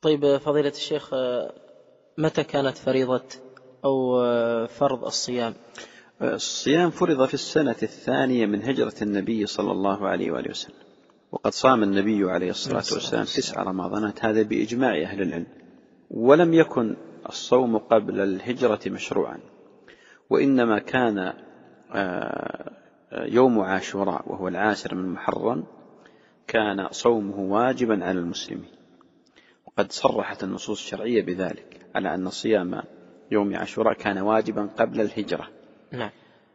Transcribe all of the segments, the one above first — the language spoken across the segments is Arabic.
طيب فضيلة الشيخ، متى كانت فريضة أو فرض الصيام؟ الصيام فرض في السنة الثانية من هجرة النبي صلى الله عليه وآله وسلم، وقد صام النبي عليه الصلاة والسلام 9 رمضانات، هذا بإجماع أهل العلم. ولم يكن الصوم قبل الهجرة مشروعا، وإنما كان يوم عاشوراء وهو 10 من محرم كان صومه واجبا على المسلمين، وقد صرحت النصوص الشرعية بذلك على أن صيام يوم عاشوراء كان واجبا قبل الهجرة. نعم.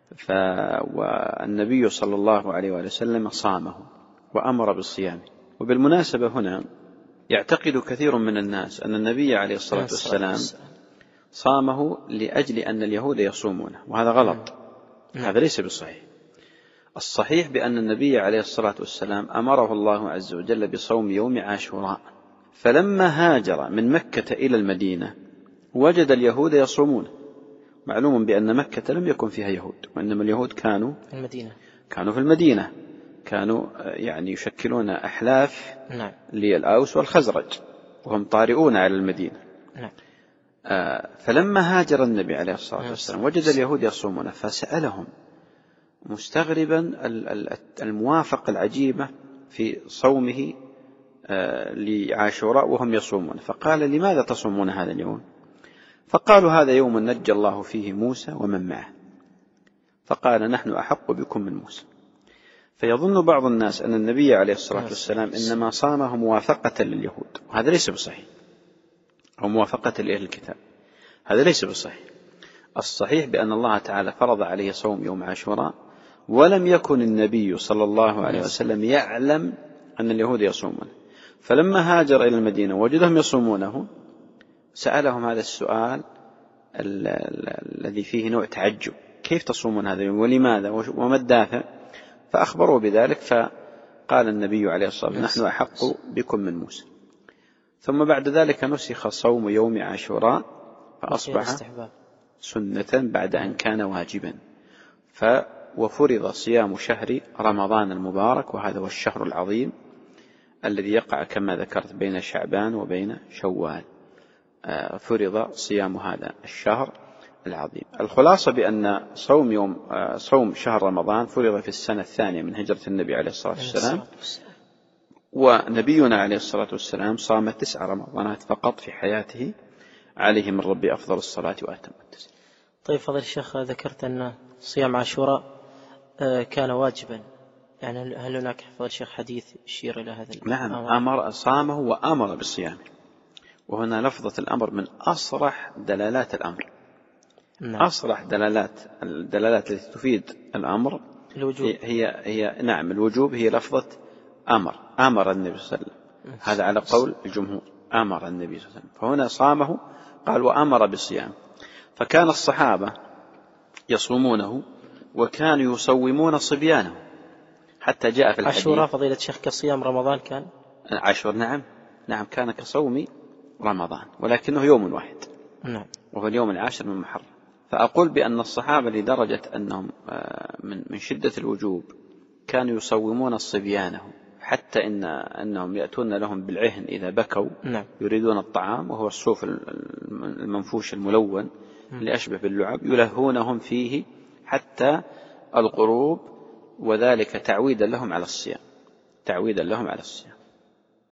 والنبي صلى الله عليه وسلم صامه وأمر بالصيام. وبالمناسبة هنا يعتقد كثير من الناس أن النبي عليه الصلاة والسلام صامه لأجل أن اليهود يصومونه، وهذا غلط. هذا ليس بالصحيح. الصحيح بأن النبي عليه الصلاة والسلام أمره الله عز وجل بصوم يوم عاشوراء، فلما هاجر من مكة إلى المدينة وجد اليهود يصومون. معلوم بأن مكة لم يكن فيها يهود، وإنما اليهود كانوا في المدينة، كانوا يعني يشكلون أحلاف للأوس والخزرج، وهم طارئون على المدينة. فلما هاجر النبي عليه الصلاة والسلام وجد اليهود يصومون، فسألهم مستغربا الموافقة العجيبة في صومه لعاشوراء وهم يصومون، فقال: لماذا تصومون هذا اليوم؟ فقالوا: هذا يوم نجى الله فيه موسى ومن معه. فقال: نحن أحق بكم من موسى. فيظن بعض الناس أن النبي عليه الصلاة والسلام إنما صامه موافقة لليهود، وهذا ليس بصحيح، أو موافقة لأهل الكتاب، هذا ليس بصحيح. الصحيح بأن الله تعالى فرض عليه صوم يوم عاشوراء، ولم يكن النبي صلى الله عليه وسلم يعلم أن اليهود يصومون. فلما هاجر إلى المدينة وجدهم يصومونه سألهم هذا السؤال الذي فيه نوع تعجب: كيف تصومون هذا اليوم ولماذا وما الدافع؟ فأخبروا بذلك، فقال النبي عليه الصلاة والسلام: نحن أحق بكم من موسى. ثم بعد ذلك نسخ صوم يوم عاشوراء فأصبح سنة بعد أن كان واجبا. وفرض صيام شهر رمضان المبارك، وهذا هو الشهر العظيم الذي يقع كما ذكرت بين شعبان وبين شوال. فرض صيام هذا الشهر العظيم. الخلاصة بأن صوم شهر رمضان فرض في السنة الثانية من هجرة النبي عليه الصلاة والسلام، ونبينا عليه الصلاة والسلام صام 9 رمضانات فقط في حياته، عليه من ربي أفضل الصلاة وأتم التسليم. طيب فضل الشيخ، ذكرت أن صيام عاشوراء كان واجبا، يعني هل هناك فضل الشيخ حديث يشير إلى هذا؟ نعم، صامه وأمر بالصيام، وهنا لفظة الأمر من أصرح دلالات الأمر. أصرح الدلالات التي تفيد الأمر الوجوب. هي نعم الوجوب، هي لفظة أمر النبي صلى الله عليه وسلم، هذا على قول الجمهور، أمر النبي صلى الله عليه وسلم. فهنا صامه قال وأمر بالصيام، فكان الصحابة يصومونه وكانوا يصومون صبيانه، حتى جاء في الحديث: عاشوراء فضيلة الشيخ كصيام رمضان كان؟ عاشوراء نعم كان كصوم رمضان، ولكنه يوم واحد، وهو اليوم 10 من محرم. فأقول بأن الصحابة لدرجة أنهم من شدة الوجوب كانوا يصومون الصبيانه، حتى أنهم يأتون لهم بالعهن إذا بكوا يريدون الطعام، وهو الصوف المنفوش الملون اللي أشبه باللعب، يلهونهم فيه حتى الغروب، وذلك تعويدا لهم على الصيام.